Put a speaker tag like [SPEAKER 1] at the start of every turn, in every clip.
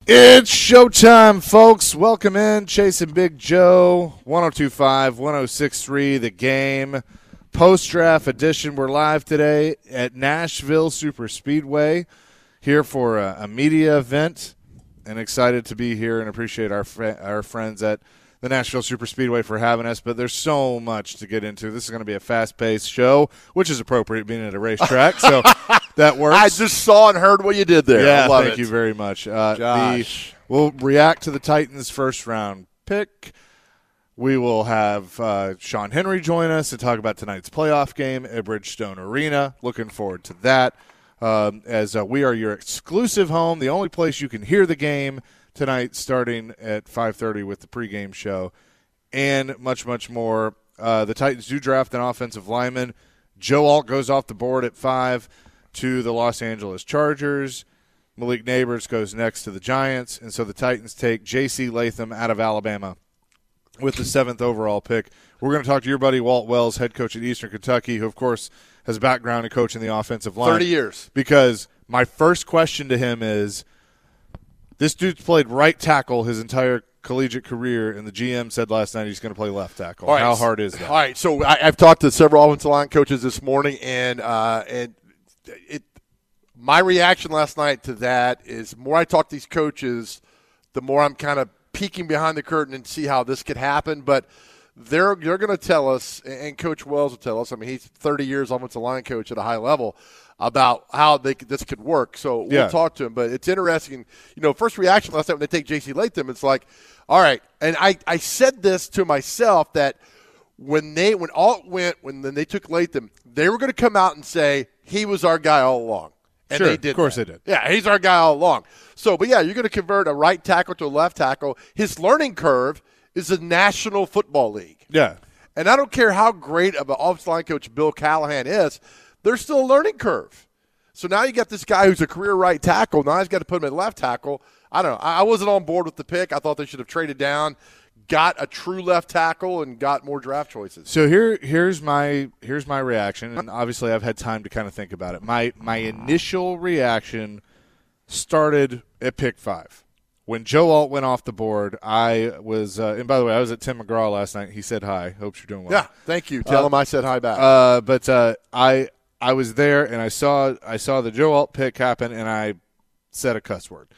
[SPEAKER 1] It's showtime, folks. Welcome in. Chase and Big Joe, 102.5, 106.3, The Game. Post-draft edition. We're live today at Nashville Superspeedway here for a media event, and excited to be here and appreciate our friends at the Nashville Superspeedway for having us. But there's so much to get into. This is going to be a fast-paced show, which is appropriate being at a racetrack, so that works.
[SPEAKER 2] I just saw and heard what you did there.
[SPEAKER 1] Yeah,
[SPEAKER 2] I love
[SPEAKER 1] thank
[SPEAKER 2] it.
[SPEAKER 1] you very much.
[SPEAKER 2] Josh.
[SPEAKER 1] We'll react to the Titans' first-round pick. We will have Sean Henry join us to talk about tonight's playoff game at Bridgestone Arena. Looking forward to that. As we are your exclusive home, the only place you can hear the game tonight, starting at 5:30 with the pregame show, and much, much more. The Titans do draft an offensive lineman. Joe Alt goes off the board at 5 to the Los Angeles Chargers. Malik Neighbors goes next to the Giants, and so the Titans take J.C. Latham out of Alabama with the 7th overall pick. We're going to talk to your buddy Walt Wells, head coach at Eastern Kentucky, who, of course, has a background in coaching the offensive line.
[SPEAKER 2] 30 years.
[SPEAKER 1] Because my first question to him is, this dude's played right tackle his entire collegiate career, and the GM said last night he's going to play left tackle.
[SPEAKER 2] Right.
[SPEAKER 1] How hard is that?
[SPEAKER 2] All right, so I've talked to several offensive line coaches this morning, and my reaction last night to that is, the more I talk to these coaches, the more I'm kind of peeking behind the curtain and see how this could happen. But they're going to tell us, and Coach Wells will tell us, I mean, he's 30 years offensive line coach at a high level, about how this could work. So we'll talk to him. But it's interesting. You know, first reaction last night when they take J.C. Latham, it's like, all right. And I said this to myself, that when they took Latham, they were going to come out and say, he was our guy all along. And
[SPEAKER 1] sure,
[SPEAKER 2] they did.
[SPEAKER 1] Of course
[SPEAKER 2] that.
[SPEAKER 1] they did.
[SPEAKER 2] Yeah, he's our guy all along. So, but yeah, you're going to convert a right tackle to a left tackle. His learning curve is the National Football League.
[SPEAKER 1] Yeah.
[SPEAKER 2] And I don't care how great of an offensive line coach Bill Callahan is, there's still a learning curve. So now you got this guy who's a career right tackle. Now he's got to put him at left tackle. I don't know. I wasn't on board with the pick. I thought they should have traded down, got a true left tackle, and got more draft choices.
[SPEAKER 1] So here's my reaction, and obviously I've had time to kind of think about it. My initial reaction started at pick 5. When Joe Alt went off the board, I was and by the way, I was at Tim McGraw last night. He said hi. Hope you're doing well.
[SPEAKER 2] Yeah, thank you. Tell him I said hi back.
[SPEAKER 1] But I was there, and I saw the Joe Alt pick happen, and I said a cuss word.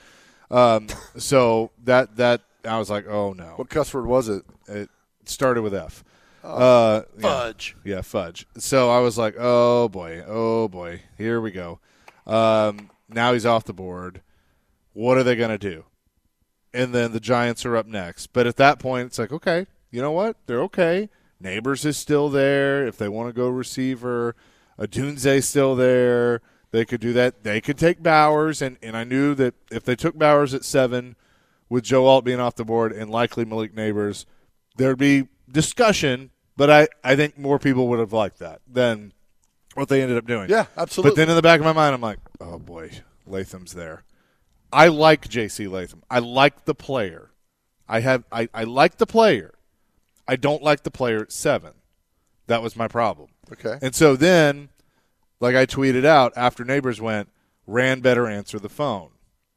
[SPEAKER 1] So that I was like, oh no.
[SPEAKER 2] What cuss word was it?
[SPEAKER 1] It started with F.
[SPEAKER 2] Fudge.
[SPEAKER 1] Yeah, fudge. So I was like, oh boy, here we go. Now he's off the board. What are they going to do? And then the Giants are up next. But at that point, it's like, okay, you know what? They're okay. Neighbors is still there. If they want to go receiver, Adunze's still there. They could do that. They could take Bowers. And I knew that if they took Bowers at 7, with Joe Alt being off the board and likely Malik Neighbors, there'd be discussion. But I think more people would have liked that than what they ended up doing.
[SPEAKER 2] Yeah, absolutely.
[SPEAKER 1] But then in the back of my mind, I'm like, oh, boy, Latham's there. I like J.C. Latham. I like the player. I like the player. I don't like the player at 7. That was my problem.
[SPEAKER 2] Okay.
[SPEAKER 1] And so then, like I tweeted out after Neighbors went, Ran better answer the phone.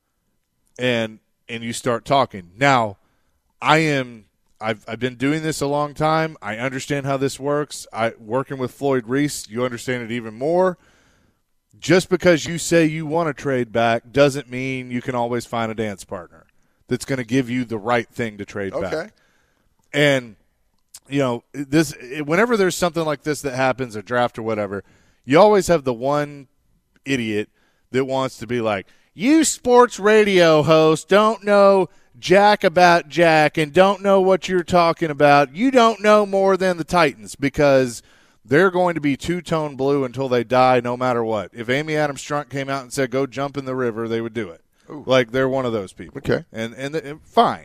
[SPEAKER 1] And you start talking. Now, I've been doing this a long time. I understand how this works. Working with Floyd Reese, you understand it even more. Just because you say you want to trade back doesn't mean you can always find a dance partner that's going to give you the right thing to trade back. And, you know, whenever there's something like this that happens, a draft or whatever, you always have the one idiot that wants to be like, you sports radio hosts don't know jack about Jack and don't know what you're talking about. You don't know more than the Titans because they're going to be two-tone blue until they die no matter what. If Amy Adams Strunk came out and said, go jump in the river, they would do it. Ooh. Like, they're one of those people.
[SPEAKER 2] Okay.
[SPEAKER 1] And fine.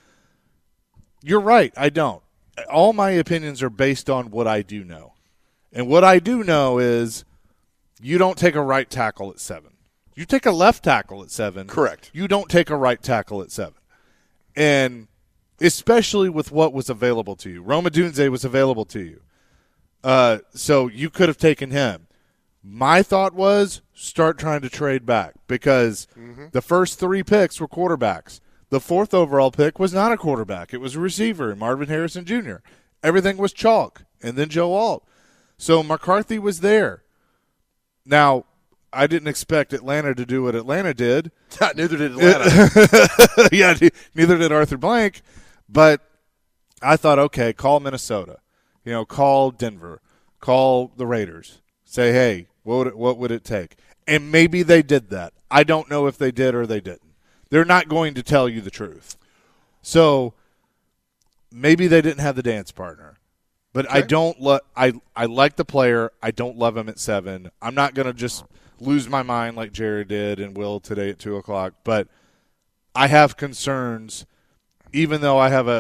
[SPEAKER 1] You're right. I don't. All my opinions are based on what I do know. And what I do know is you don't take a right tackle at 7. You take a left tackle at 7.
[SPEAKER 2] Correct.
[SPEAKER 1] You don't take a right tackle at 7. And especially with what was available to you. Rome Odunze was available to you. So you could have taken him. My thought was start trying to trade back because the first 3 picks were quarterbacks. The 4th overall pick was not a quarterback. It was a receiver, Marvin Harrison Jr. Everything was chalk, and then Joe Alt. So McCarthy was there. Now, I didn't expect Atlanta to do what Atlanta did.
[SPEAKER 2] Neither did Atlanta.
[SPEAKER 1] Yeah, neither did Arthur Blank. But I thought, okay, call Minnesota. Call Denver. Call the Raiders. Say, hey, what would it take? And maybe they did that. I don't know if they did or they didn't. They're not going to tell you the truth. So maybe they didn't have the dance partner. But okay. I like the player. I don't love him at 7. I'm not going to just lose my mind like Jared did and will today at 2 o'clock. But I have concerns, even though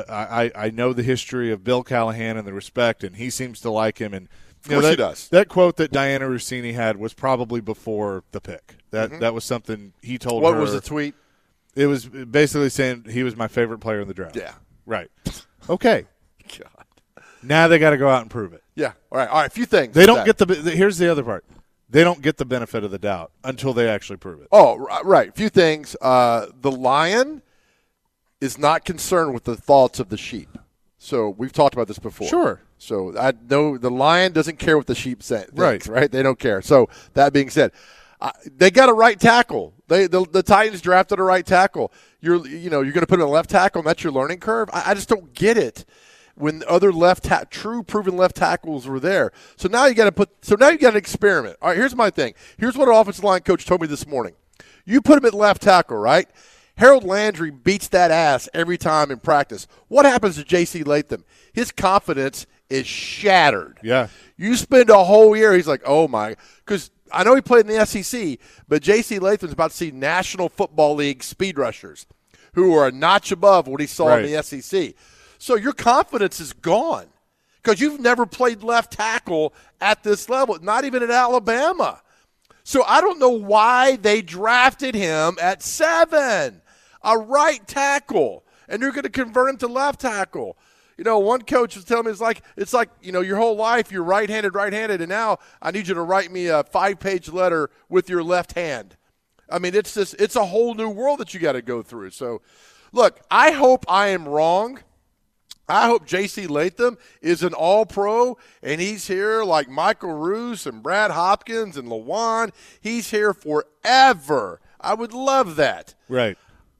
[SPEAKER 1] I know the history of Bill Callahan and the respect, and he seems to like him. And
[SPEAKER 2] of course he does.
[SPEAKER 1] That quote that Diana Rossini had was probably before the pick. That was something he told her.
[SPEAKER 2] What was the tweet?
[SPEAKER 1] It was basically saying he was my favorite player in the draft.
[SPEAKER 2] Yeah.
[SPEAKER 1] Right. Okay.
[SPEAKER 2] God.
[SPEAKER 1] Now they got to go out and prove it.
[SPEAKER 2] Yeah. All right. A few things.
[SPEAKER 1] They don't get here's the other part. They don't get the benefit of the doubt until they actually prove it.
[SPEAKER 2] Oh, right. A few things. The lion is not concerned with the thoughts of the sheep. So we've talked about this before.
[SPEAKER 1] Sure.
[SPEAKER 2] So I know the lion doesn't care what the sheep say.
[SPEAKER 1] Right.
[SPEAKER 2] Right. They don't care. So that being said, they got a right tackle. The Titans drafted a right tackle. You're going to put in a left tackle, and that's your learning curve. I just don't get it. When other true proven left tackles were there, so now you got to experiment. All right, here's my thing. Here's what an offensive line coach told me this morning. You put him at left tackle, right? Harold Landry beats that ass every time in practice. What happens to J.C. Latham? His confidence is shattered.
[SPEAKER 1] Yeah.
[SPEAKER 2] You spend a whole year, he's like, oh my, because I know he played in the SEC, but J.C. Latham's about to see National Football League speed rushers who are a notch above what he saw in the SEC. So your confidence is gone because you've never played left tackle at this level, not even at Alabama. So I don't know why they drafted him at 7, a right tackle, and you're going to convert him to left tackle. One coach was telling me it's like your whole life you're right-handed, and now I need you to write me a 5-page letter with your left hand. I mean, it's a whole new world that you got to go through. So, look, I hope I am wrong. I hope J.C. Latham is an all-pro, and he's here like Michael Roos and Brad Hopkins and Lawan. He's here forever. I would love that.
[SPEAKER 1] Right.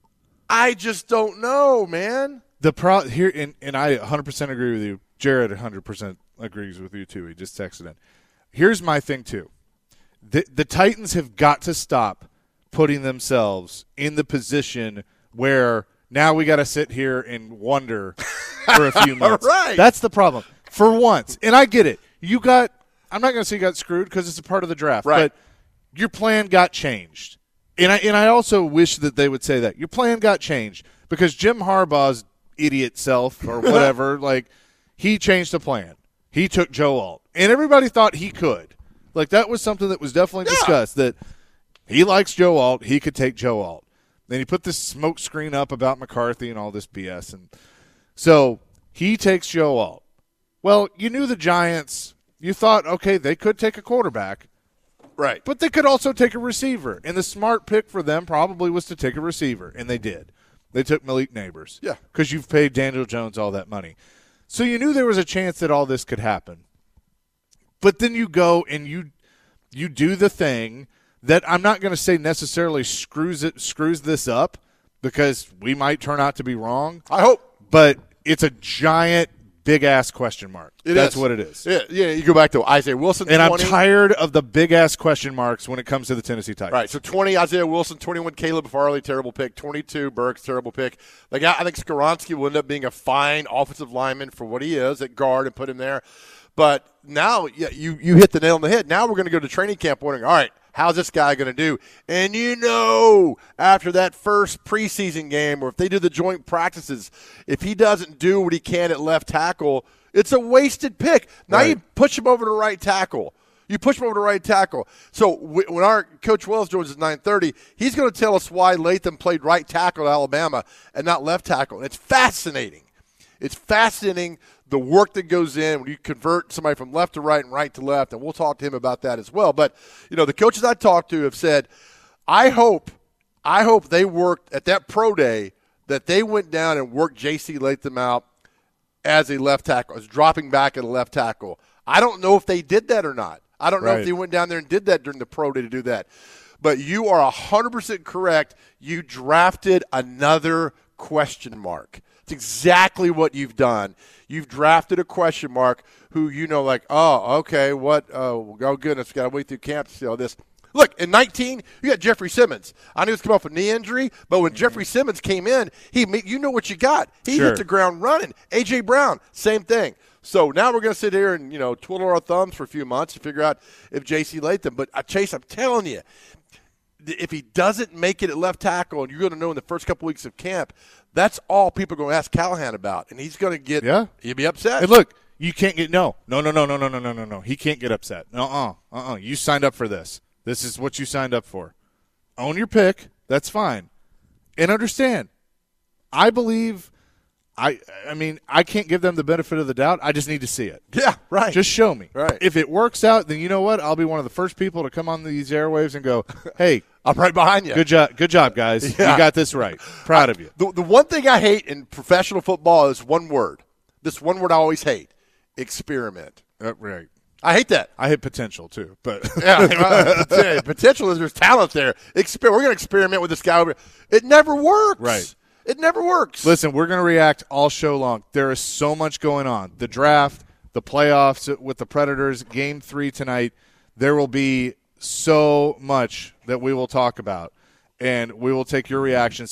[SPEAKER 2] I just don't know, man.
[SPEAKER 1] Here, and I 100% agree with you. Jared 100% agrees with you, too. He just texted in. Here's my thing, too. The Titans have got to stop putting themselves in the position where now we got to sit here and wonder for a few months.
[SPEAKER 2] Right.
[SPEAKER 1] That's the problem. For once. And I get it. I'm not going to say you got screwed because it's a part of the draft.
[SPEAKER 2] Right.
[SPEAKER 1] But your plan got changed. And I also wish that they would say that. Your plan got changed because Jim Harbaugh's idiot self or whatever, he changed the plan. He took Joe Alt. And everybody thought he could. That was something that was definitely discussed, that he likes Joe Alt. He could take Joe Alt. Then he put this smoke screen up about McCarthy and all this BS. And so he takes Joe Alt. Well, you knew the Giants. You thought, okay, they could take a quarterback.
[SPEAKER 2] Right.
[SPEAKER 1] But they could also take a receiver. And the smart pick for them probably was to take a receiver. And they did. They took Malik Neighbors.
[SPEAKER 2] Yeah.
[SPEAKER 1] Because you've paid Daniel Jones all that money. So you knew there was a chance that all this could happen. But then you go and you do the thing that I'm not going to say necessarily screws this up, because we might turn out to be wrong.
[SPEAKER 2] I hope.
[SPEAKER 1] But it's a giant, big-ass question mark. That's what it is.
[SPEAKER 2] Yeah, you go back to Isaiah Wilson,
[SPEAKER 1] and
[SPEAKER 2] 20.
[SPEAKER 1] I'm tired of the big-ass question marks when it comes to the Tennessee Titans.
[SPEAKER 2] Right, so 20, Isaiah Wilson, 21, Caleb Farley, terrible pick, 22, Burks, terrible pick. I think Skoronski will end up being a fine offensive lineman for what he is at guard and put him there. But now you hit the nail on the head. Now we're going to go to training camp wondering, all right, how's this guy going to do? And after that first preseason game, or if they do the joint practices, if he doesn't do what he can at left tackle, it's a wasted pick. Now you push him over to right tackle. So when our Coach Wells joins at 9:30, he's going to tell us why Latham played right tackle at Alabama and not left tackle. And it's fascinating. It's fascinating the work that goes in when you convert somebody from left to right and right to left, and we'll talk to him about that as well. But, the coaches I talked to have said, I hope they worked at that pro day that they went down and worked J.C. Latham out as a left tackle, as dropping back at a left tackle. I don't know if they did that or not. I don't know if they went down there and did that during the pro day to do that. But you are 100% correct. You drafted another question mark. It's exactly what you've done. You've drafted a question mark who oh, okay, what? Oh, goodness, got to wait through camp to see all this. Look, in 19, you got Jeffrey Simmons. I knew he was coming off a knee injury, but when Jeffrey Simmons came in, you know what you got. He hit the ground running. A.J. Brown, same thing. So now we're going to sit here and, twiddle our thumbs for a few months to figure out if J.C. Latham. But, Chase, I'm telling you, if he doesn't make it at left tackle, and you're going to know in the first couple weeks of camp, that's all people are going to ask Callahan about. And he's going to get he'll be upset.
[SPEAKER 1] And look, you can't get no. He can't get upset. You signed up for this. This is what you signed up for. Own your pick. That's fine. And understand, I believe I can't give them the benefit of the doubt. I just need to see it.
[SPEAKER 2] Yeah, right.
[SPEAKER 1] Just show me.
[SPEAKER 2] Right.
[SPEAKER 1] If it works out, then you know what? I'll be one of the first people to come on these airwaves and go, hey,
[SPEAKER 2] I'm right behind you.
[SPEAKER 1] Good job, guys.
[SPEAKER 2] Yeah.
[SPEAKER 1] You got this right. Proud of you.
[SPEAKER 2] The one thing I hate in professional football is one word. This one word I always hate. Experiment.
[SPEAKER 1] Right.
[SPEAKER 2] I hate that.
[SPEAKER 1] I hate potential too, but
[SPEAKER 2] potential is there's talent there. We're going to experiment with this guy over here. It never works.
[SPEAKER 1] Right.
[SPEAKER 2] It never works.
[SPEAKER 1] Listen, we're going to react all show long. There is so much going on. The draft, the playoffs with the Predators, Game 3 tonight. There will be so much that we will talk about, and we will take your reaction.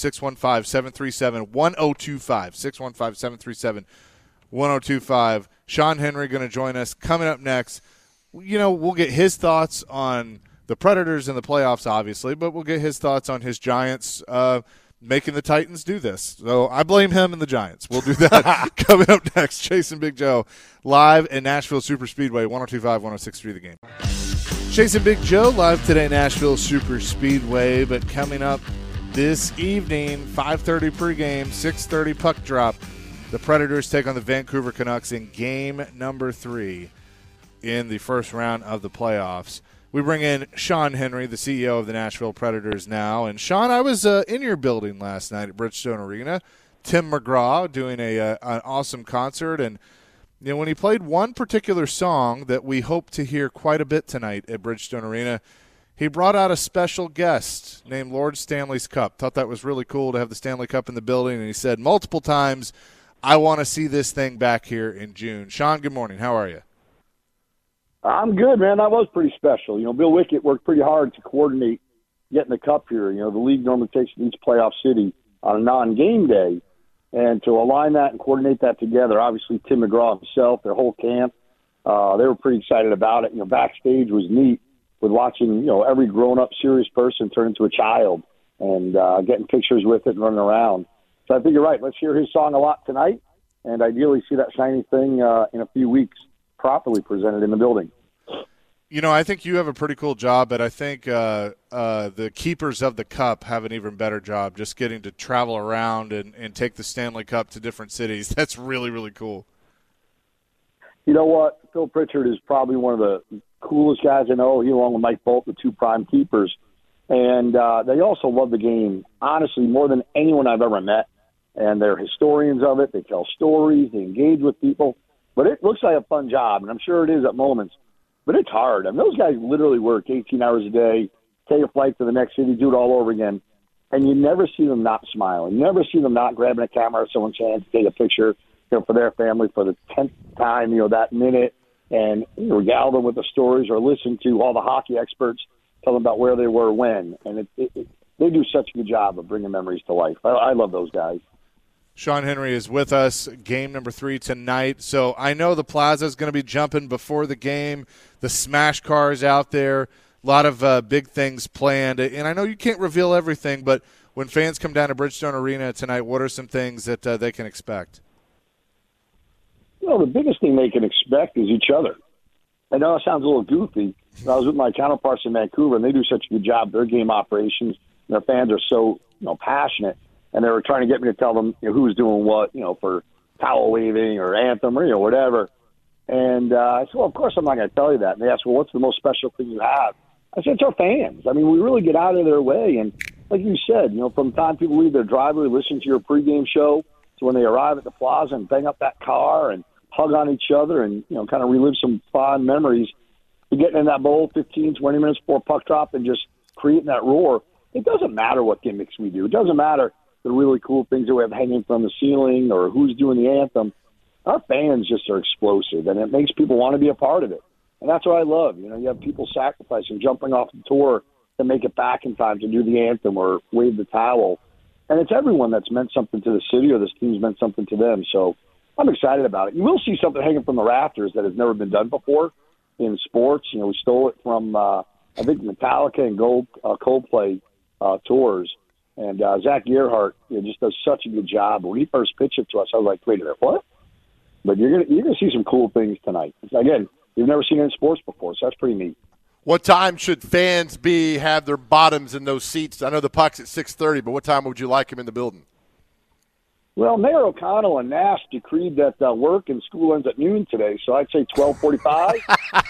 [SPEAKER 1] 615-737-1025. 615-737-1025. Sean Henry going to join us coming up next. We'll get his thoughts on the Predators and the playoffs, obviously, but we'll get his thoughts on his Giants making the Titans do this. So I blame him and the Giants. We'll do that coming up next. Chase and Big Joe live in Nashville Super Speedway, 102.5, 106.3 The Game. Chase and Big Joe live today, Nashville Super Speedway, but coming up this evening, 5:30 pregame, 6:30 puck drop. The Predators take on the Vancouver Canucks in game number 3 in the first round of the playoffs. We bring in Sean Henry, the CEO of the Nashville Predators now. And, Sean, I was in your building last night at Bridgestone Arena. Tim McGraw doing an awesome concert. And, when he played one particular song that we hope to hear quite a bit tonight at Bridgestone Arena, he brought out a special guest named Lord Stanley's Cup. Thought that was really cool to have the Stanley Cup in the building. And he said multiple times, I want to see this thing back here in June. Sean, good morning. How are you?
[SPEAKER 3] I'm good, man. That was pretty special. Bill Wickett worked pretty hard to coordinate getting the cup here. The league normally takes each playoff city on a non-game day. And to align that and coordinate that together, obviously Tim McGraw himself, their whole camp, they were pretty excited about it. Backstage was neat with watching, every grown-up serious person turn into a child and getting pictures with it and running around. So I think you're right. Let's hear his song a lot tonight and ideally see that shiny thing in a few weeks properly presented in the building.
[SPEAKER 1] I think you have a pretty cool job, but I think the keepers of the cup have an even better job, just getting to travel around and take the Stanley Cup to different cities. That's really, really cool.
[SPEAKER 3] You know what? Phil Pritchard is probably one of the coolest guys I know. He, along with Mike Bolt, the two prime keepers. And they also love the game, honestly, more than anyone I've ever met. And they're historians of it. They tell stories. They engage with people. But it looks like a fun job, and I'm sure it is at moments. But it's hard. Those guys literally work 18 hours a day, take a flight to the next city, do it all over again. And you never see them not smiling. You never see them not grabbing a camera or someone's hand to take a picture for their family for the 10th time, that minute, and regale them with the stories or listen to all the hockey experts tell them about where they were when. And they do such a good job of bringing memories to life. I love those guys.
[SPEAKER 1] Sean Henry is with us, game number 3 tonight. So I know the plaza is going to be jumping before the game. The smash car is out there. A lot of big things planned. And I know you can't reveal everything, but when fans come down to Bridgestone Arena tonight, what are some things that they can expect?
[SPEAKER 3] The biggest thing they can expect is each other. I know it sounds a little goofy. I was with my counterparts in Vancouver, and they do such a good job. Their game operations, their fans are so passionate. And they were trying to get me to tell them who's doing what, for towel waving or anthem or, whatever. And I said, well, of course I'm not going to tell you that. And they asked, well, what's the most special thing you have? I said, it's our fans. I mean, we really get out of their way. And like you said, from the time people leave their driveway, listen to your pregame show, to when they arrive at the plaza and bang up that car and hug on each other and, kind of relive some fond memories, to getting in that bowl 15, 20 minutes before puck drop and just creating that roar. It doesn't matter what gimmicks we do. It doesn't matter the really cool things that we have hanging from the ceiling or who's doing the anthem. Our fans just are explosive, and it makes people want to be a part of it. And that's what I love. You have people sacrificing, jumping off the tour to make it back in time to do the anthem or wave the towel. And it's everyone that's meant something to the city or this team's meant something to them. So I'm excited about it. You will see something hanging from the rafters that has never been done before in sports. We stole it from, I think, Metallica and Coldplay tours. And Zach Gearhart just does such a good job. When he first pitched it to us, I was like, wait a minute, what? But you're gonna see some cool things tonight. Again, you've never seen it in sports before, so that's pretty neat.
[SPEAKER 2] What time should fans have their bottoms in those seats? I know the puck's at 6:30, but what time would you like them in the building?
[SPEAKER 3] Well, Mayor O'Connell and Nash decreed that work and school ends at noon today, so I'd say 12:45.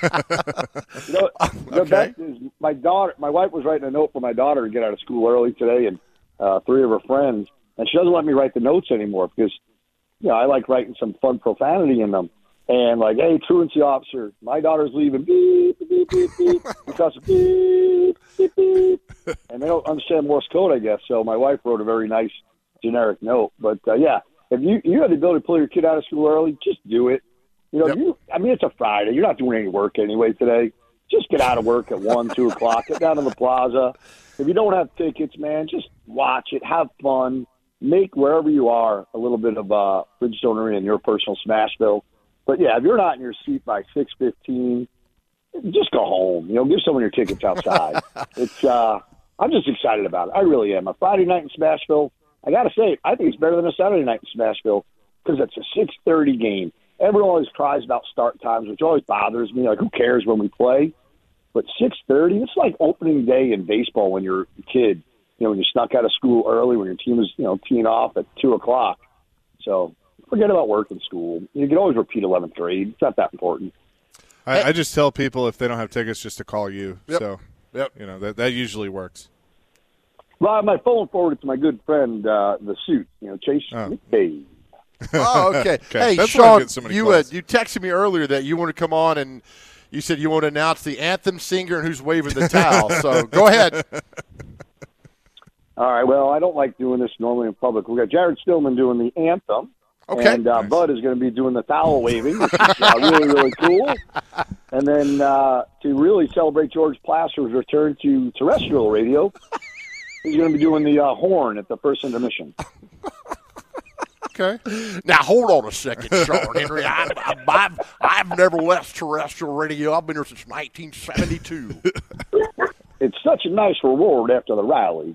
[SPEAKER 3] The best is my wife was writing a note for my daughter to get out of school early today, and 3 of her friends, and she doesn't let me write the notes anymore because I like writing some fun profanity in them. And like, hey, truancy officer, my daughter's leaving. Beep, beep, beep, beep. Because of beep, beep, beep. And they don't understand Morse code, I guess. So my wife wrote a very nice generic note. But, if you had the ability to pull your kid out of school early, just do it. It's a Friday. You're not doing any work anyway today. Just get out of work at 1, 2 o'clock. Get down to the plaza. If you don't have tickets, man, just watch it. Have fun. Make wherever you are a little bit of Bridgestone Arena in your personal Smashville. But, if you're not in your seat by 6:15, just go home. Give someone your tickets outside. I'm just excited about it. I really am. A Friday night in Smashville, I got to say, I think it's better than a Saturday night in Smashville because it's a 6:30 game. Everyone always cries about start times, which always bothers me. Like, who cares when we play? But 6:30, it's like opening day in baseball when you're a kid. When you snuck out of school early, when your team was, teeing off at 2 o'clock. So forget about work and school. You can always repeat 11th grade. It's not that important.
[SPEAKER 1] I just tell people if they don't have tickets just to call you.
[SPEAKER 2] Yep.
[SPEAKER 1] So, that usually works.
[SPEAKER 3] Well, I have my phone forwarded to my good friend, the suit, Chase McDade.
[SPEAKER 2] Oh, okay. Hey,
[SPEAKER 1] That's
[SPEAKER 2] Sean,
[SPEAKER 1] so
[SPEAKER 2] you texted me earlier that you want to come on and you said you want to announce the anthem singer and who's waving the towel. So go ahead.
[SPEAKER 3] All right, well, I don't like doing this normally in public. We've got Jared Stillman doing the anthem.
[SPEAKER 2] Okay.
[SPEAKER 3] And Bud is going to be doing the towel waving, which is really, really cool. And then to really celebrate George Placer's return to terrestrial radio, he's going to be doing the horn at the first intermission.
[SPEAKER 2] Okay. Now, hold on a second, Sean Henry. I've never left terrestrial radio. I've been here since 1972.
[SPEAKER 3] It's such a nice reward after the rally.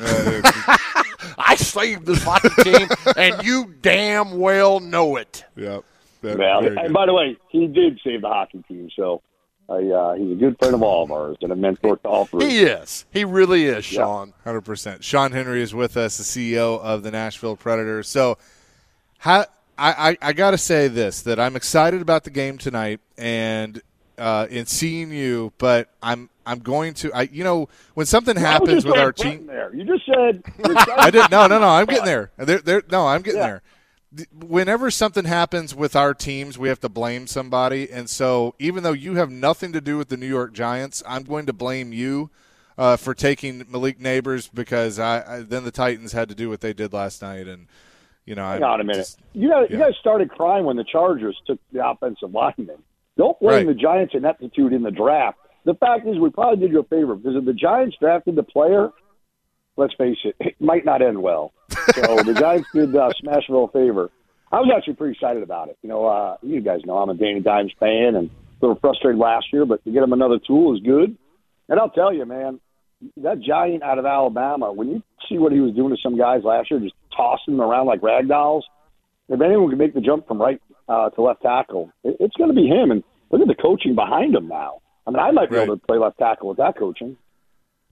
[SPEAKER 2] I saved this hockey team, and you damn well know it.
[SPEAKER 1] Yep.
[SPEAKER 3] And by the way, he did save the hockey team, so he's a good friend of all of ours and a mentor to all three.
[SPEAKER 2] He is. He really is, Sean.
[SPEAKER 1] 100%. Sean Henry is with us, the CEO of the Nashville Predators. So I got to say this, that I'm excited about the game tonight and in seeing you, but I'm going to when something happens with our team.
[SPEAKER 3] There. You just said
[SPEAKER 1] I didn't. No. I'm getting there. I'm getting there. Whenever something happens with our teams, we have to blame somebody, and so even though you have nothing to do with the New York Giants, I'm going to blame you for taking Malik Neighbors because then the Titans had to do what they did last night, and
[SPEAKER 3] hang on a minute. You guys started crying when the Chargers took the offensive lineman. Don't blame the Giants' ineptitude in the draft. The fact is, we probably did you a favor because if the Giants drafted the player, let's face it might not end well. So the Giants did Smashville a favor. I was actually pretty excited about it. You guys know I'm a Danny Dimes fan and a little frustrated last year, but to get him another tool is good. And I'll tell you, man, that Giant out of Alabama, when you see what he was doing to some guys last year, just tossing them around like rag dolls, if anyone can make the jump from right to left tackle, it's going to be him. And look at the coaching behind him now. I mean, I might be able to play left tackle with that coaching.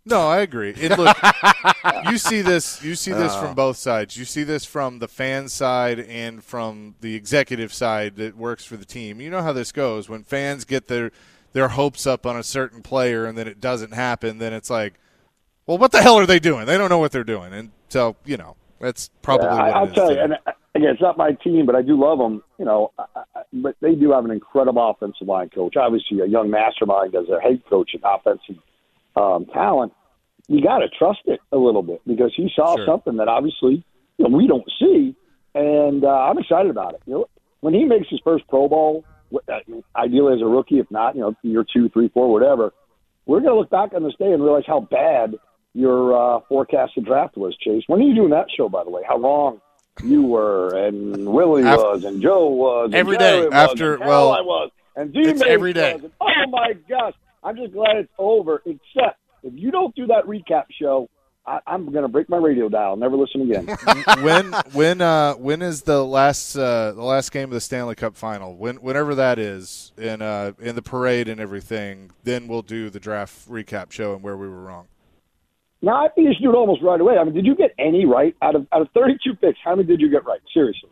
[SPEAKER 1] No, I agree. Look, you see this from both sides. You see this from the fan side and from the executive side that works for the team. You know how this goes. When fans get their hopes up on a certain player and then it doesn't happen, then it's like, well, what the hell are they doing? They don't know what they're doing. And so, that's probably what
[SPEAKER 3] I'll
[SPEAKER 1] it is.
[SPEAKER 3] tell you, and again, it's not my team, but I do love them, but they do have an incredible offensive line coach. Obviously, a young mastermind as their head coach and offensive talent. You got to trust it a little bit because he saw something that obviously we don't see, and I'm excited about it. When he makes his first Pro Bowl, ideally as a rookie, if not, year 2, 3, 4, whatever, we're going to look back on this day and realize how bad your forecasted draft was, Chase. When are you doing that show, by the way? How wrong you were, and Willie was, and Joe was,
[SPEAKER 2] every
[SPEAKER 3] and Jerry
[SPEAKER 2] day
[SPEAKER 3] was,
[SPEAKER 2] after.
[SPEAKER 3] and Caroline was, and
[SPEAKER 2] it's every day.
[SPEAKER 3] was, and, oh my gosh! I'm just glad it's over. Except if you don't do that recap show, I'm going to break my radio dial. Never listen again.
[SPEAKER 1] When is the last game of the Stanley Cup Final? Whenever that is, in the parade and everything, then we'll do the draft recap show and where we were wrong.
[SPEAKER 3] Now I think you should do it almost right away. I mean, did you get any right out of 32 picks? How many did you get right? Seriously.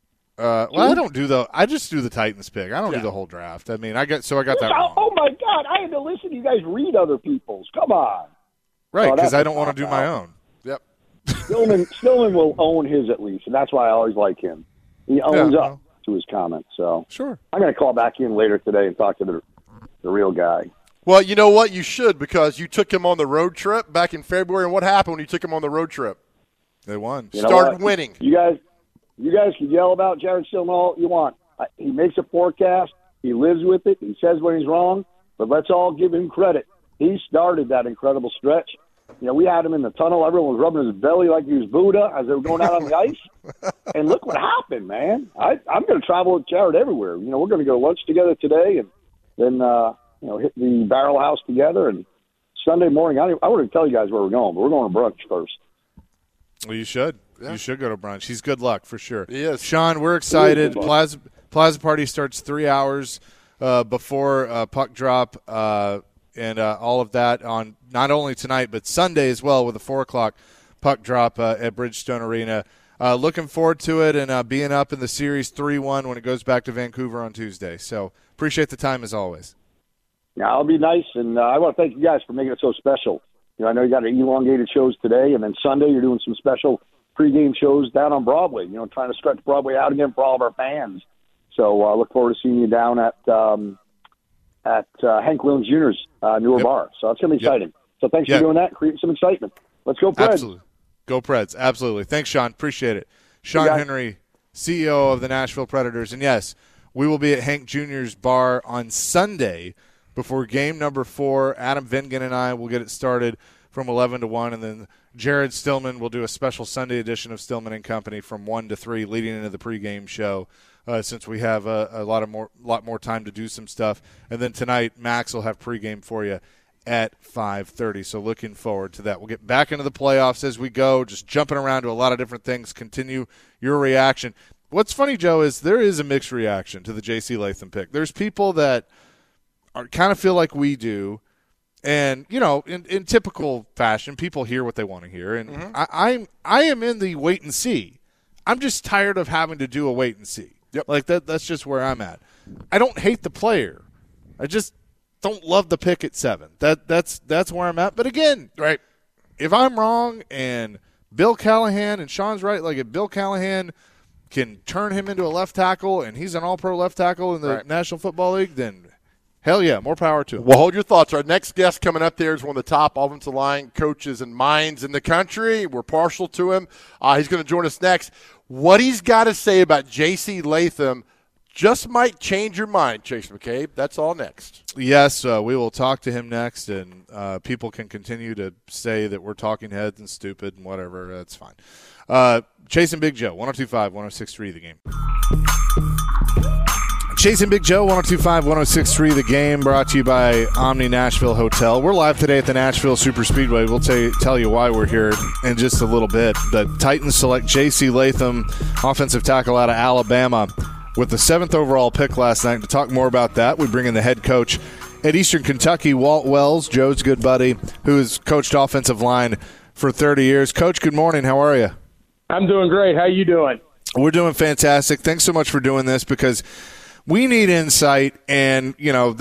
[SPEAKER 1] I don't do I just do the Titans pick. I don't do the whole draft. I mean, I got that wrong.
[SPEAKER 3] Oh my God! I had to listen to you guys read other people's. Come on.
[SPEAKER 1] Right, because I don't want to do my own.
[SPEAKER 2] Yep.
[SPEAKER 3] Stillman will own his at least, and that's why I always like him. He owns up to his comments. So
[SPEAKER 1] sure,
[SPEAKER 3] I'm going to call back in later today and talk to the real guy.
[SPEAKER 2] Well, you know what? You should, because you took him on the road trip back in February, and what happened when you took him on the road trip?
[SPEAKER 1] They won.
[SPEAKER 2] Started winning.
[SPEAKER 3] You guys can yell about Jared Stillman all you want. He makes a forecast. He lives with it. He says when he's wrong, but let's all give him credit. He started that incredible stretch. We had him in the tunnel. Everyone was rubbing his belly like he was Buddha as they were going out on the ice. And look what happened, man. I'm going to travel with Jared everywhere. We're going to go to lunch together today and then, hit the Barrel House together. And Sunday morning, I wouldn't tell you guys where we're going, but we're going to brunch first.
[SPEAKER 1] Well, you should. Yeah. You should go to brunch. He's good luck for sure.
[SPEAKER 2] He is.
[SPEAKER 1] Sean, we're excited. Plaza Party starts 3 hours before puck drop. And all of that on not only tonight but Sunday as well with a 4 o'clock puck drop at Bridgestone Arena. Looking forward to it and being up in the series 3-1 when it goes back to Vancouver on Tuesday. So appreciate the time as always.
[SPEAKER 3] Yeah, it'll be nice, and I want to thank you guys for making it so special. I know you got elongated shows today, and then Sunday you're doing some special pregame shows down on Broadway, trying to stretch Broadway out again for all of our fans. So I look forward to seeing you down at Hank Williams Jr.'s newer bar. So it's going to be exciting. So thanks for doing that, creating some excitement. Let's go Preds.
[SPEAKER 1] Absolutely. Go Preds. Absolutely. Thanks, Sean. Appreciate it. Sean Henry, CEO of the Nashville Predators. And, yes, we will be at Hank Jr.'s bar on Sunday before game number 4. Adam Vingan and I will get it started from 11 to 1, and then Jared Stillman will do a special Sunday edition of Stillman and Company from 1 to 3 leading into the pregame show. Since we have a lot more time to do some stuff. And then tonight, Max will have pregame for you at 5:30. So looking forward to that. We'll get back into the playoffs as we go, just jumping around to a lot of different things. Continue your reaction. What's funny, Joe, is there is a mixed reaction to the J.C. Latham pick. There's people that kind of feel like we do. And, in typical fashion, people hear what they want to hear. And I am in the wait and see. I'm just tired of having to do a wait and see.
[SPEAKER 2] Yep.
[SPEAKER 1] Like that's just where I'm at. I don't hate the player. I just don't love the pick at 7. That's where I'm at. But again,
[SPEAKER 2] right,
[SPEAKER 1] if I'm wrong and Bill Callahan and Sean's right, like if Bill Callahan can turn him into a left tackle and he's an all-pro left tackle in the National Football League, then hell yeah, more power to him.
[SPEAKER 2] Well, hold your thoughts. Our next guest coming up there is one of the top offensive line coaches and minds in the country. We're partial to him. He's going to join us next. What he's got to say about J.C. Latham just might change your mind, Chase McCabe. That's all next.
[SPEAKER 1] Yes, we will talk to him next, and people can continue to say that we're talking heads and stupid and whatever. That's fine. Chase and Big Joe, 102.5, 106.3 The Game. Chase and Big Joe, 102.5, 106.3 The Game, brought to you by Omni Nashville Hotel. We're live today at the Nashville Super Speedway. We'll tell you why we're here in just a little bit. The Titans select J.C. Latham, offensive tackle out of Alabama, with the 7th overall pick last night. To talk more about that, we bring in the head coach at Eastern Kentucky, Walt Wells, Joe's good buddy, who has coached offensive line for 30 years. Coach, good morning. How are you?
[SPEAKER 4] I'm doing great. How you doing?
[SPEAKER 1] We're doing fantastic. Thanks so much for doing this because we need insight, and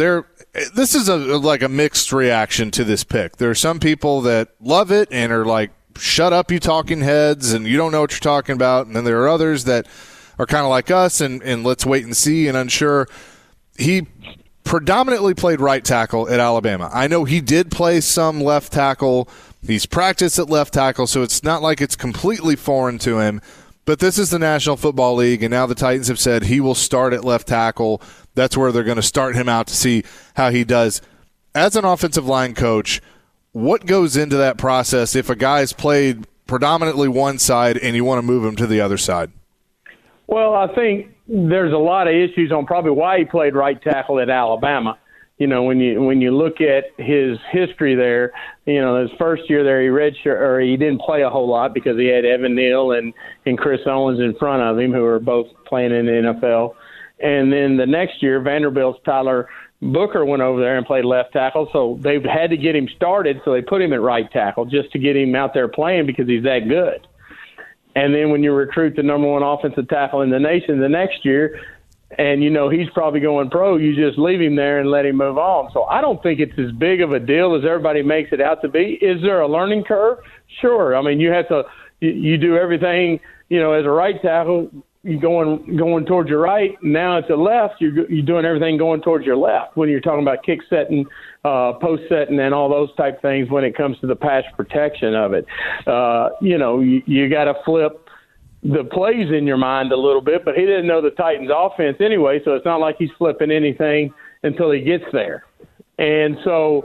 [SPEAKER 1] this is like a mixed reaction to this pick. There are some people that love it and are like, shut up, you talking heads, and you don't know what you're talking about. And then there are others that are kind of like us and let's wait and see and unsure. He predominantly played right tackle at Alabama. I know he did play some left tackle. He's practiced at left tackle, so it's not like it's completely foreign to him. But this is the National Football League, and now the Titans have said he will start at left tackle. That's where they're going to start him out to see how he does. As an offensive line coach, what goes into that process if a guy's played predominantly one side and you want to move him to the other side?
[SPEAKER 4] Well, I think there's a lot of issues on probably why he played right tackle at Alabama. You know, when you look at his history there, you know, his first year there he didn't play a whole lot because he had Evan Neal and Chris Owens in front of him, who were both playing in the NFL. And then the next year, Vanderbilt's Tyler Booker went over there and played left tackle, so they had to get him started, so they put him at right tackle just to get him out there playing because he's that good. And then when you recruit the number one offensive tackle in the nation the next year, and you know he's probably going pro, you just leave him there and let him move on. So I don't think it's as big of a deal as everybody makes it out to be. Is there a learning curve? Sure. I mean, you do everything, you know, as a right tackle, you going towards your right. Now it's a left. You're doing everything going towards your left when you're talking about kick setting, post setting, and all those type things when it comes to the pass protection of it. You know, you got to flip the plays in your mind a little bit, but he didn't know the Titans offense anyway, so it's not like he's flipping anything until he gets there. And so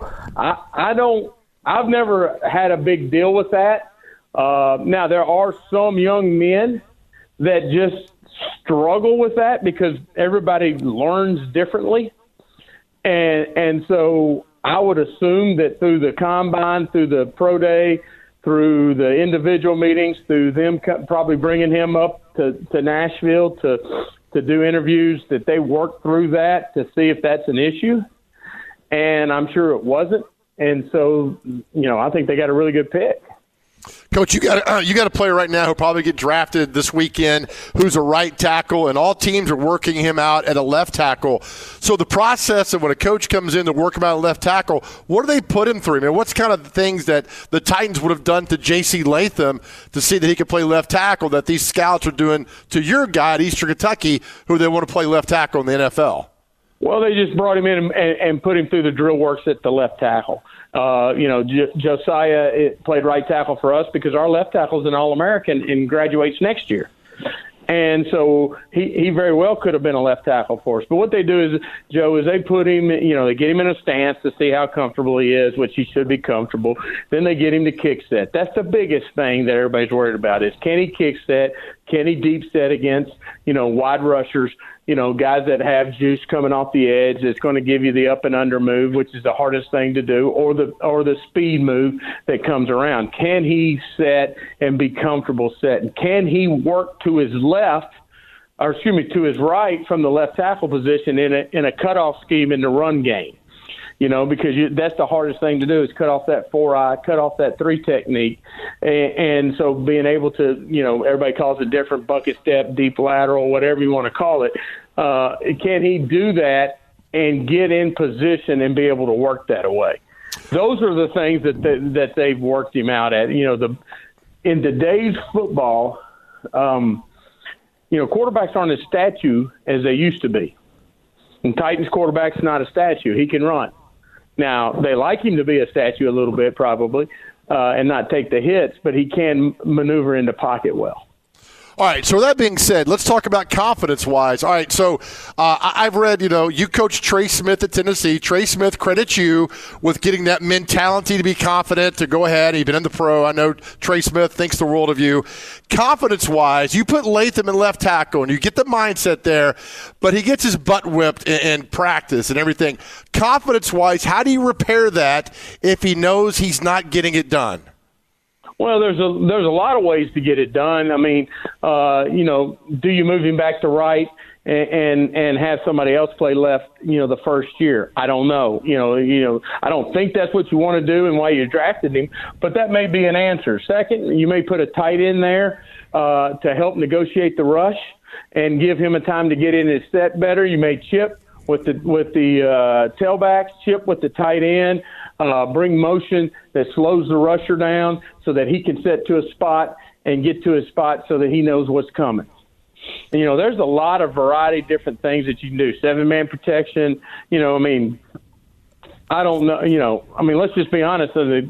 [SPEAKER 4] I've never had a big deal with that. Now there are some young men that just struggle with that because everybody learns differently. And so I would assume that through the combine, through the pro day, through the individual meetings, through them probably bringing him up to Nashville to do interviews, that they work through that to see if that's an issue. And I'm sure it wasn't. And so, you know, I think they got a really good pick.
[SPEAKER 2] Coach, you got a player right now who'll probably get drafted this weekend who's a right tackle, and all teams are working him out at a left tackle. So the process of when a coach comes in to work him out at left tackle, what do they put him through? I mean, what's kind of the things that the Titans would have done to J.C. Latham to see that he could play left tackle that these scouts are doing to your guy at Eastern Kentucky who they want to play left tackle in the NFL?
[SPEAKER 4] Well, they just brought him in and put him through the drill works at the left tackle. You know, Josiah played right tackle for us because our left tackle is an All-American and graduates next year. And so he very well could have been a left tackle for us. But what they do is, Joe, is they put him, you know, they get him in a stance to see how comfortable he is, which he should be comfortable. Then they get him to kick set. That's the biggest thing that everybody's worried about is, can he kick set? Can he deep set against, you know, wide rushers, you know, guys that have juice coming off the edge? It's going to give you the up and under move, which is the hardest thing to do, or the speed move that comes around. Can he set and be comfortable setting? Can he work to his to his right from the left tackle position in a cutoff scheme in the run game? You know, because that's the hardest thing to do is cut off that 4-eye, cut off that 3 technique. And so being able to, you know, everybody calls it different, bucket step, deep lateral, whatever you want to call it. Can he do that and get in position and be able to work that away? Those are the things that they've worked him out at. You know, in today's football, you know, quarterbacks aren't as statue as they used to be. And Titans quarterback's not a statue. He can run. Now, they like him to be a statue a little bit probably and not take the hits, but he can maneuver in the pocket well.
[SPEAKER 2] All right, so that being said, let's talk about confidence-wise. All right, so I've read, you know, you coached Trey Smith at Tennessee. Trey Smith credits you with getting that mentality to be confident, to go ahead. He's been in the pro. I know Trey Smith thinks the world of you. Confidence-wise, you put Latham in left tackle, and you get the mindset there, but he gets his butt whipped in practice and everything. Confidence-wise, how do you repair that if he knows he's not getting it done?
[SPEAKER 4] Well, there's a lot of ways to get it done. I mean, do you move him back to right and have somebody else play left, the first year? I don't know. I don't think that's what you want to do and why you drafted him, but that may be an answer. Second, you may put a tight end there to help negotiate the rush and give him a time to get in his set better. You may chip with the tailbacks, chip with the tight end, bring motion that slows the rusher down so that he can set to a spot and get to his spot so that he knows what's coming. And, there's a lot of variety of different things that you can do. 7-man protection, I don't know, let's just be honest.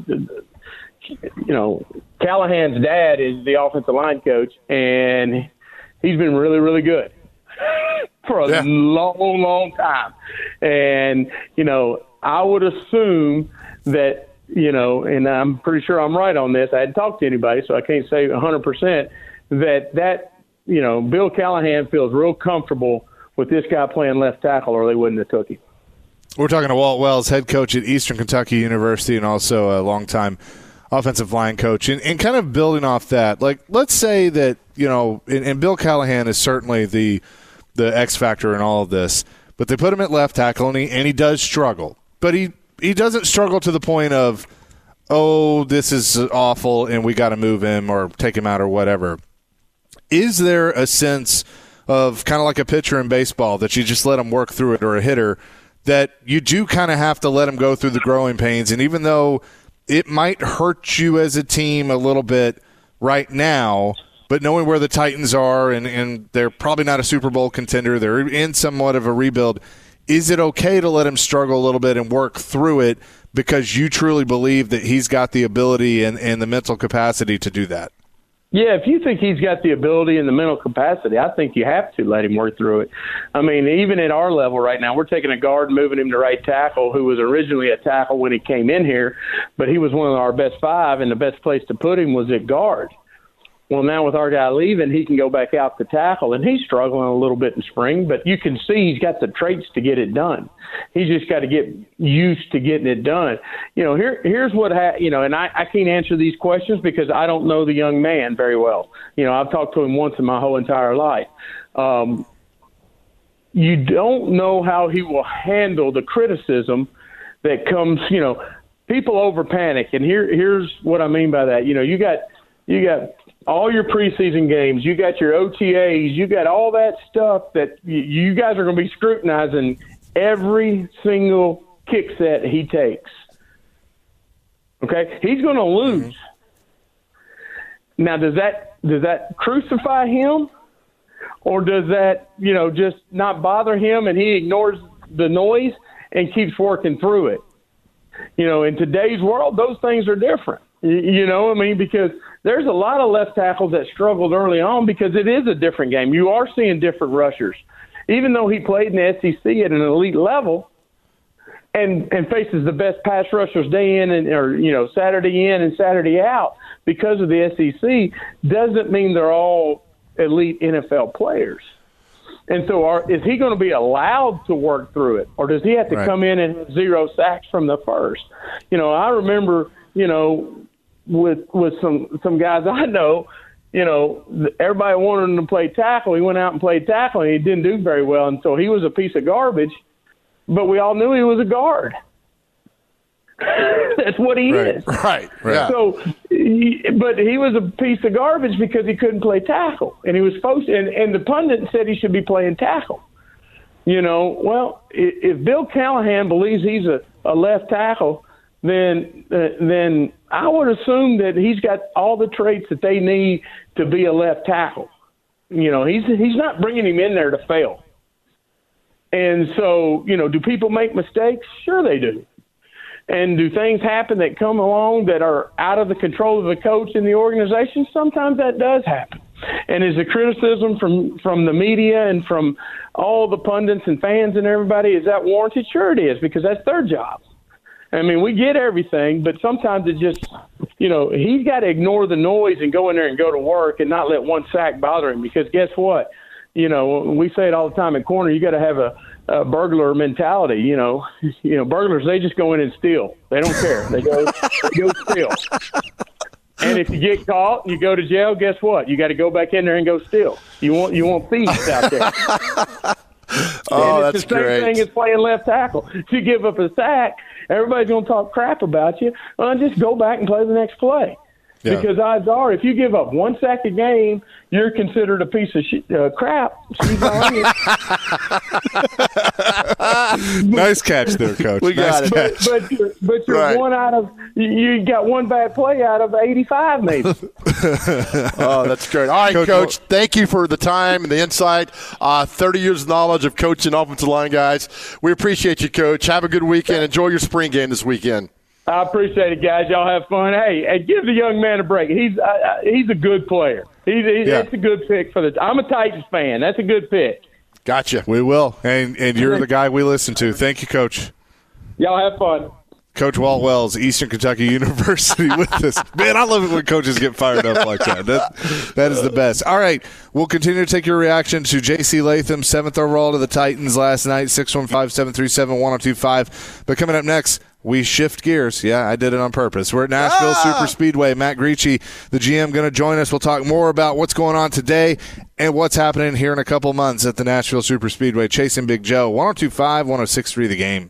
[SPEAKER 4] Callahan's dad is the offensive line coach, and he's been really, really good for a long, long time. And, I would assume that, and I'm pretty sure I'm right on this. I hadn't talked to anybody, so I can't say 100% that Bill Callahan feels real comfortable with this guy playing left tackle, or they wouldn't have took him.
[SPEAKER 1] We're talking to Walt Wells, head coach at Eastern Kentucky University and also a longtime offensive line coach. And kind of building off that, like, let's say that, and Bill Callahan is certainly the X factor in all of this, but they put him at left tackle, and he does struggle. But he doesn't struggle to the point of, oh, this is awful and we got to move him or take him out or whatever. Is there a sense of kind of like a pitcher in baseball that you just let him work through it, or a hitter that you do kind of have to let him go through the growing pains? And even though it might hurt you as a team a little bit right now, but knowing where the Titans are and they're probably not a Super Bowl contender, they're in somewhat of a rebuild, is it okay to let him struggle a little bit and work through it because you truly believe that he's got the ability and the mental capacity to do that?
[SPEAKER 4] Yeah, if you think he's got the ability and the mental capacity, I think you have to let him work through it. I mean, even at our level right now, we're taking a guard and moving him to right tackle, who was originally a tackle when he came in here, but he was one of our best 5, and the best place to put him was at guard. Well, now with our guy leaving, he can go back out to tackle, and he's struggling a little bit in spring, but you can see he's got the traits to get it done. He's just got to get used to getting it done. Here's what and I can't answer these questions because I don't know the young man very well. I've talked to him once in my whole entire life. You don't know how he will handle the criticism that comes, people over panic. And here's what I mean by that. You got all your preseason games, you got your OTAs, you got all that stuff that you guys are going to be scrutinizing every single kick set he takes. Okay? He's going to lose. Now, does that crucify him? Or does that, just not bother him and he ignores the noise and keeps working through it? In today's world, those things are different. Because there's a lot of left tackles that struggled early on because it is a different game. You are seeing different rushers. Even though he played in the SEC at an elite level and faces the best pass rushers day in or Saturday in and Saturday out because of the SEC, doesn't mean they're all elite NFL players. And so is he going to be allowed to work through it, or does he have to come in and have 0 sacks from the first? I remember, with some guys I know, everybody wanted him to play tackle. He went out and played tackle, and he didn't do very well, and so he was a piece of garbage, but we all knew he was a guard. That's what he is.
[SPEAKER 2] Right.
[SPEAKER 4] So, but he was a piece of garbage because he couldn't play tackle, and he was supposed to, and the pundit said he should be playing tackle. Well, if Bill Callahan believes he's a left tackle, then I would assume that he's got all the traits that they need to be a left tackle. He's not bringing him in there to fail. And so, do people make mistakes? Sure they do. And do things happen that come along that are out of the control of the coach and the organization? Sometimes that does happen. And is the criticism from the media and from all the pundits and fans and everybody, is that warranted? Sure it is, because that's their job. I mean, we get everything, but sometimes it just, he's got to ignore the noise and go in there and go to work and not let one sack bother him, because guess what? We say it all the time in corner, you got to have a burglar mentality. Burglars, they just go in and steal. They don't care. They go steal. And if you get caught and you go to jail, guess what? You got to go back in there and go steal. You want thieves out there.
[SPEAKER 2] Oh,
[SPEAKER 4] and
[SPEAKER 2] that's
[SPEAKER 4] it's the same
[SPEAKER 2] great.
[SPEAKER 4] thing as playing left tackle. If you give up a sack, everybody's going to talk crap about you. Well, just go back and play the next play.
[SPEAKER 1] Yeah.
[SPEAKER 4] Because odds are, if you give up 1 sack a game, you're considered a piece of crap. Excuse my language.
[SPEAKER 1] Nice catch there, Coach.
[SPEAKER 2] We got
[SPEAKER 1] nice
[SPEAKER 2] it.
[SPEAKER 1] catch.
[SPEAKER 4] But you're
[SPEAKER 2] Right.
[SPEAKER 4] one out of you got one bad play out of 85 maybe.
[SPEAKER 2] Oh, that's great. All right, Coach, thank you for the time and the insight. 30 years of knowledge of coaching offensive line guys. We appreciate you, Coach. Have a good weekend. Enjoy your spring game this weekend.
[SPEAKER 4] I appreciate it, guys. Y'all have fun. Hey, give the young man a break. He's a good player. That's a good pick for the. I'm a Titans fan. That's a good pick.
[SPEAKER 2] Gotcha.
[SPEAKER 1] We will. And you're the guy we listen to. Thank you, Coach.
[SPEAKER 4] Y'all have fun.
[SPEAKER 1] Coach Walt Wells, Eastern Kentucky University with us. Man, I love it when coaches get fired up like that. That is the best. All right, we'll continue to take your reaction to J.C. Latham, 7th overall to the Titans last night, 615-737-1025. But coming up next, we shift gears. Yeah, I did it on purpose. We're at Nashville Super Speedway. Matt Grieche, the GM, going to join us. We'll talk more about what's going on today and what's happening here in a couple months at the Nashville Super Speedway. Chasing Big Joe, 102.5, 106.3 The Game.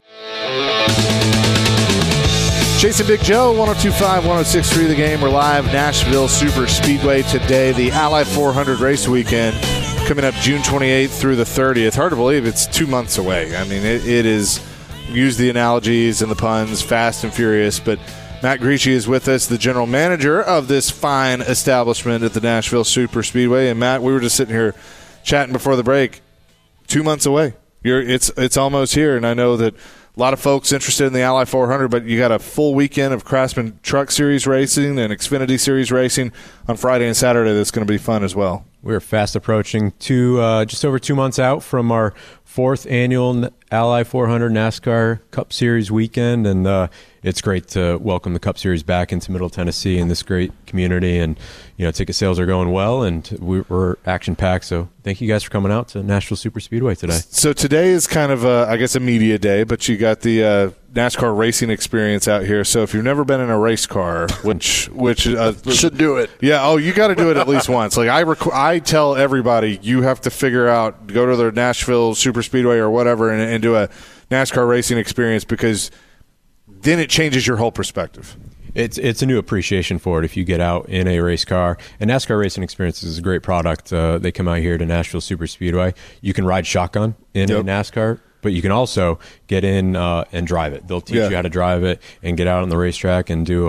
[SPEAKER 1] Chasing Big Joe, 102.5, 106.3 The Game. We're live, Nashville Super Speedway today, the Ally 400 race weekend, coming up June 28th through the 30th. Hard to believe it's 2 months away. I mean, it is, use the analogies and the puns, fast and furious, but Matt Grieche is with us, the general manager of this fine establishment at the Nashville Super Speedway. And Matt, we were just sitting here chatting before the break. 2 months away. It's almost here, and I know that a lot of folks interested in the Ally 400, but you got a full weekend of Craftsman Truck Series racing and Xfinity Series racing on Friday and Saturday. That's going to be fun as well.
[SPEAKER 5] We're fast approaching just over 2 months out from our 4th annual Ally 400 NASCAR Cup Series weekend, and it's great to welcome the Cup Series back into Middle Tennessee in this great community. And ticket sales are going well, and we're action packed. So thank you guys for coming out to Nashville Super Speedway today.
[SPEAKER 1] So today is kind of I guess a media day, but you got the NASCAR racing experience out here. So if you've never been in a race car, which
[SPEAKER 2] should do it.
[SPEAKER 1] Yeah. Oh, you got to do it at least once. Like I tell everybody, you have to figure out, go to the Nashville Super Speedway or whatever, and do a NASCAR racing experience, because then it changes your whole perspective.
[SPEAKER 5] It's a new appreciation for it if you get out in a race car. And NASCAR Racing Experience is a great product. They come out here to Nashville Super Speedway. You can ride shotgun in a NASCAR, but you can also get in and drive it. They'll teach you how to drive it and get out on the racetrack and do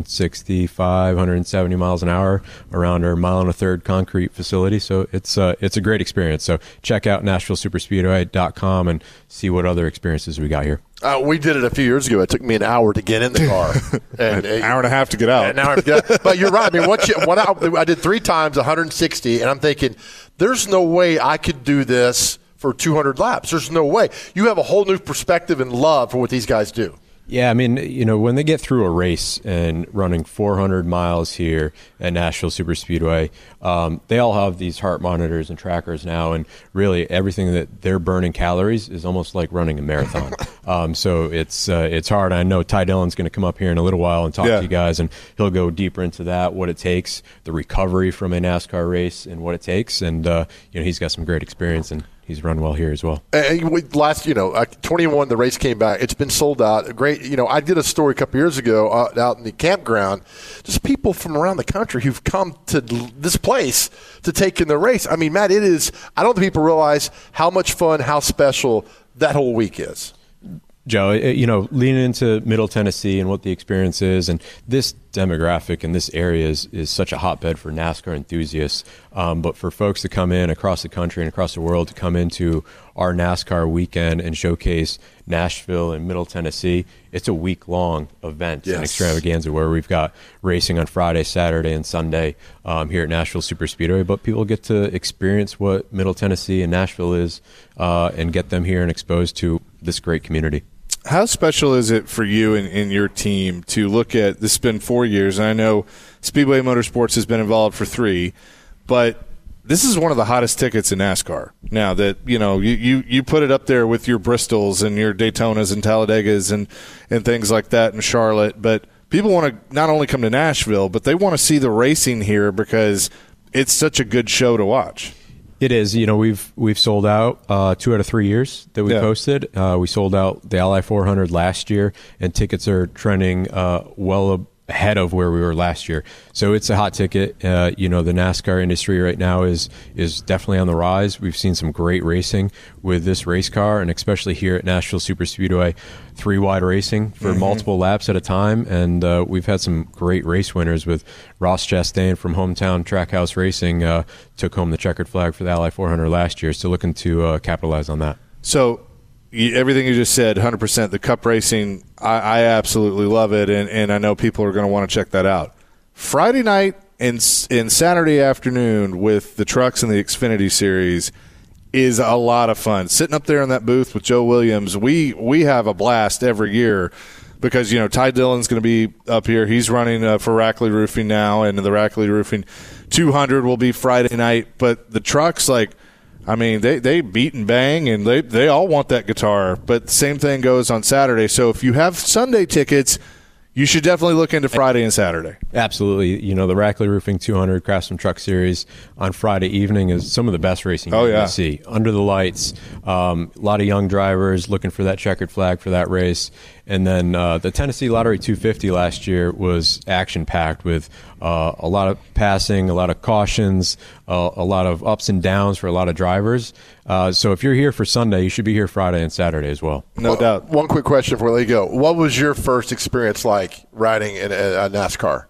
[SPEAKER 5] 165, 170 miles an hour around our 1 1/3 concrete facility. So it's a great experience. So check out NashvilleSuperspeedway.com and see what other experiences we got here.
[SPEAKER 2] We did it a few years ago. It took me an hour to get in the car.
[SPEAKER 1] And an hour and a half to get out.
[SPEAKER 2] An hour to get out. But you're right. I mean, I did 3 times 160, and I'm thinking, there's no way I could do this for 200 laps. There's no way. You have a whole new perspective and love for what these guys do.
[SPEAKER 5] Yeah, I mean, when they get through a race and running 400 miles here at Nashville Super Speedway, they all have these heart monitors and trackers now, and really everything that they're burning calories is almost like running a marathon. So it's hard. I know Ty Dillon's going to come up here in a little while and talk to you guys, and he'll go deeper into that, what it takes, the recovery from a NASCAR race and what it takes, and he's got some great experience, and he's run well here as well.
[SPEAKER 2] Last, 21, the race came back. It's been sold out. Great. I did a story a couple years ago out in the campground. Just people from around the country who've come to this place to take in the race. I mean, Matt, it is. I don't think people realize how much fun, how special that whole week is.
[SPEAKER 5] Joe, leaning into Middle Tennessee and what the experience is, and this demographic in this area is such a hotbed for NASCAR enthusiasts. But for folks to come in across the country and across the world to come into our NASCAR weekend and showcase Nashville and Middle Tennessee, it's a week-long event and extravaganza where we've got racing on Friday, Saturday, and Sunday here at Nashville Super Speedway. But people get to experience what Middle Tennessee and Nashville is and get them here and exposed to this great community.
[SPEAKER 1] How special is it for you and your team to look at, this has been 4 years, and I know Speedway Motorsports has been involved for 3, but this is one of the hottest tickets in NASCAR. Now that, you put it up there with your Bristols and your Daytonas and Talladegas and things like that in Charlotte, but people want to not only come to Nashville, but they want to see the racing here because it's such a good show to watch.
[SPEAKER 5] It is. We've sold out 2 out of 3 years that we posted. We sold out the Ally 400 last year, and tickets are trending well ahead of where we were last year. So it's a hot ticket. The NASCAR industry right now is definitely on the rise. We've seen some great racing with this race car, and especially here at Nashville Superspeedway, 3-wide racing for multiple laps at a time. And we've had some great race winners with Ross Chastain from Hometown Trackhouse Racing took home the checkered flag for the Ally 400 last year. So looking to capitalize on that. So
[SPEAKER 1] everything you just said, 100%. The Cup racing, I absolutely love it, and I know people are going to want to check that out. Friday night and Saturday afternoon with the trucks and the Xfinity Series is a lot of fun. Sitting up there in that booth with Joe Williams, we have a blast every year because, Ty Dillon's going to be up here. He's running for Rackley Roofing now, and the Rackley Roofing 200 will be Friday night. But the trucks, they beat and bang, and they all want that guitar. But the same thing goes on Saturday. So if you have Sunday tickets, you should definitely look into Friday and Saturday.
[SPEAKER 5] Absolutely. The Rackley Roofing 200 Craftsman Truck Series on Friday evening is some of the best racing you're going to see. Under the lights, a lot of young drivers looking for that checkered flag for that race. And then the Tennessee Lottery 250 last year was action-packed with a lot of passing, a lot of cautions, a lot of ups and downs for a lot of drivers. So if you're here for Sunday, you should be here Friday and Saturday as well.
[SPEAKER 1] No doubt.
[SPEAKER 2] One quick question before we let you go. What was your first experience like riding in a NASCAR?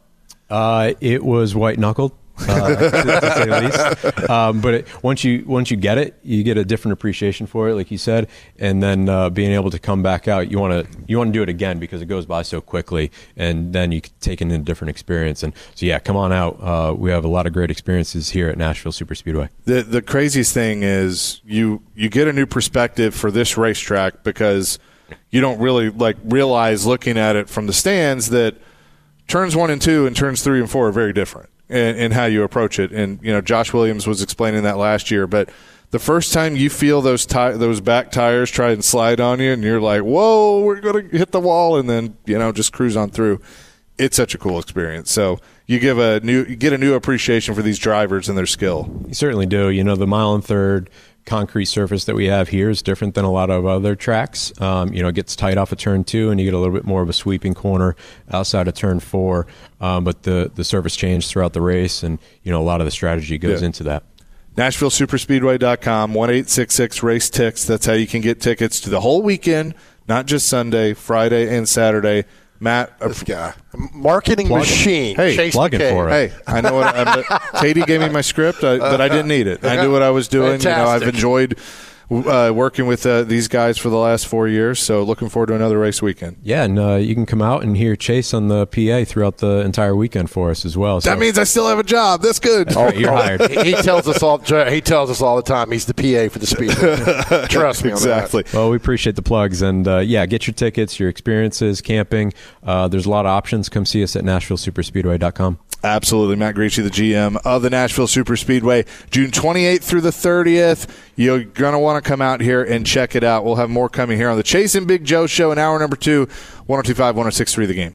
[SPEAKER 5] It was white-knuckled. To say the least. But once you get it, you get a different appreciation for it, like you said, and then being able to come back out, you want to do it again because it goes by so quickly, and then you take in a different experience. And so, come on out. We have a lot of great experiences here at Nashville Superspeedway.
[SPEAKER 1] The craziest thing is you get a new perspective for this racetrack because you don't really realize looking at it from the stands that turns 1 and 2 and turns 3 and 4 are very different. And how you approach it. And, Josh Williams was explaining that last year. But the first time you feel those back tires try and slide on you and you're like, whoa, we're going to hit the wall, and then, just cruise on through. It's such a cool experience. So you get a new appreciation for these drivers and their skill.
[SPEAKER 5] You certainly do. The mile and third concrete surface that we have here is different than a lot of other tracks. It gets tight off of turn 2, and you get a little bit more of a sweeping corner outside of turn 4. But the surface changed throughout the race, and a lot of the strategy goes into that.
[SPEAKER 1] NashvilleSuperspeedway.com, 1-866-RACE-TICKS. That's how you can get tickets to the whole weekend, not just Sunday, Friday, and Saturday. Matt,
[SPEAKER 2] this guy, marketing machine.
[SPEAKER 1] Hey,
[SPEAKER 5] plugging for it.
[SPEAKER 1] Hey, I know what Katie gave me my script, but I didn't need it. I knew what I was doing.
[SPEAKER 2] Fantastic.
[SPEAKER 1] I've enjoyed working with these guys for the last 4 years, so looking forward to another race weekend.
[SPEAKER 5] Yeah, and you can come out and hear Chase on the PA throughout the entire weekend for us as well.
[SPEAKER 1] That means I still have a job. That's good.
[SPEAKER 5] You're hired.
[SPEAKER 2] He tells us all the time he's the PA for the Speedway. Trust me on
[SPEAKER 1] exactly.
[SPEAKER 2] that.
[SPEAKER 5] Well, we appreciate the plugs, and get your tickets, your experiences, camping. There's a lot of options. Come see us at NashvilleSuperspeedway.com.
[SPEAKER 1] Absolutely. Matt Gricci, the GM of the Nashville Superspeedway, June 28th through the 30th. You're going to want to come out here and check it out. We'll have more coming here on the Chase and Big Joe Show in hour number 2, 102.5, 106.3 The Game.